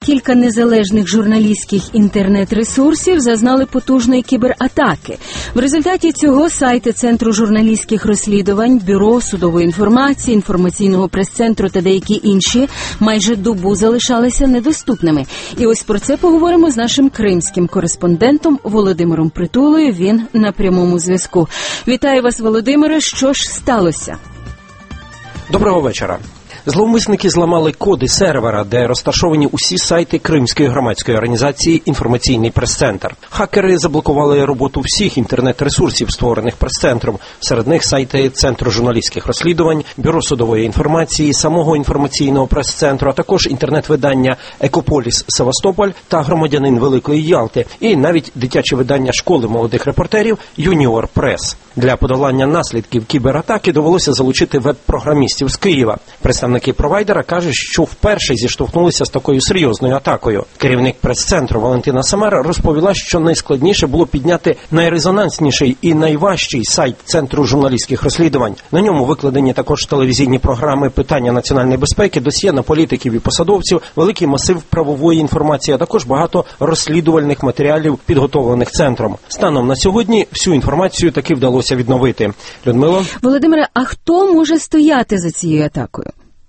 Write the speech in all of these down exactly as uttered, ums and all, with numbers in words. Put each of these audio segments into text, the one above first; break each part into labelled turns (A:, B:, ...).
A: кілька незалежних журналістських інтернет-ресурсів зазнали потужної кібератаки. В результаті цього сайти Центру журналістських розслідувань, Бюро судової інформації, інформаційного прес-центру та деякі інші майже добу залишалися недоступними. І ось про це поговоримо з нашим кримським кореспондентом Володимиром Притулою. Він на прямому зв'язку. Вітаю вас, Володимире. Що ж сталося?
B: Доброго вечора. Зловмисники зламали коди сервера, де розташовані усі сайти Кримської громадської організації «Інформаційний прес-центр». Хакери заблокували роботу всіх інтернет-ресурсів, створених прес-центром. Серед них сайти Центру журналістських розслідувань, Бюро судової інформації, самого інформаційного прес-центру, а також інтернет-видання «Екополіс Севастополь» та «Громадянин Великої Ялти», і навіть дитяче видання школи молодих репортерів «Юніор Прес». Для подолання наслідків кібератаки довелося залучити веб-програмістів з Києва. Представники провайдера кажуть, що вперше зіштовхнулися з такою серйозною атакою. Керівник прес-центру Валентина Самар розповіла, що найскладніше було підняти найрезонансніший і найважчий сайт Центру журналістських розслідувань. На ньому викладені також телевізійні програми «Питання національної безпеки», досьє на політиків і посадовців, великий масив правової інформації, а також багато розслідувальних матеріалів, підготовлених центром. Станом на сьогодні всю інформацію таки вдалося відновити. Людмила?
A: Володимире, а хто може стояти за цією атакою?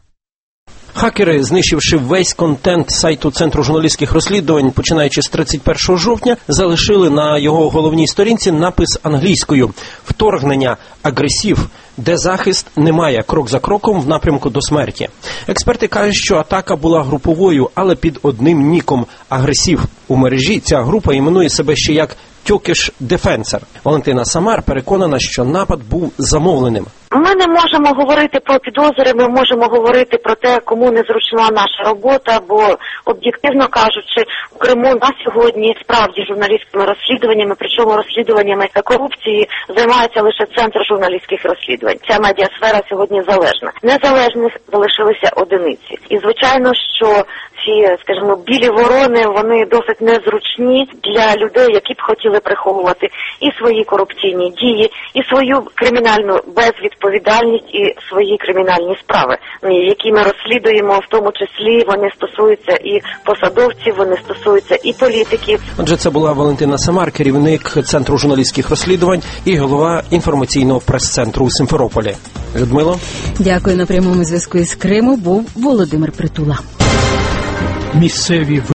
B: Хакери, знищивши весь контент сайту Центру журналістських розслідувань, починаючи з тридцять першого жовтня, залишили на його головній сторінці напис англійською «Вторгнення, агресів, де захист немає, крок за кроком в напрямку до смерті». Експерти кажуть, що атака була груповою, але під одним ніком «Агресів». У мережі ця група іменує себе ще як «Turkish Defensor». Валентина Самар переконана, що напад був замовленим.
C: Ми не можемо говорити про підозри, ми можемо говорити про те, кому незручна наша робота, бо, об'єктивно кажучи, у Криму на сьогодні справді журналістськими розслідуваннями, причому розслідуваннями корупції, займається лише Центр журналістських розслідувань. Ця медіасфера сьогодні залежна. Незалежних залишилися одиниці. І, звичайно, що ці, скажімо, білі ворони, вони досить незручні для людей, які б хотіли приховувати і свої корупційні дії, і свою кримінальну безвідповідальність, і свої кримінальні справи, які ми розслідуємо, в тому числі вони стосуються і посадовців, вони стосуються і політиків.
B: Отже, це була Валентина Самар, керівник Центру журналістських розслідувань і голова інформаційного прес-центру у Сімферополі. Людмило?
A: Дякую. На прямому зв'язку із Криму був Володимир Притула.
D: Місцеві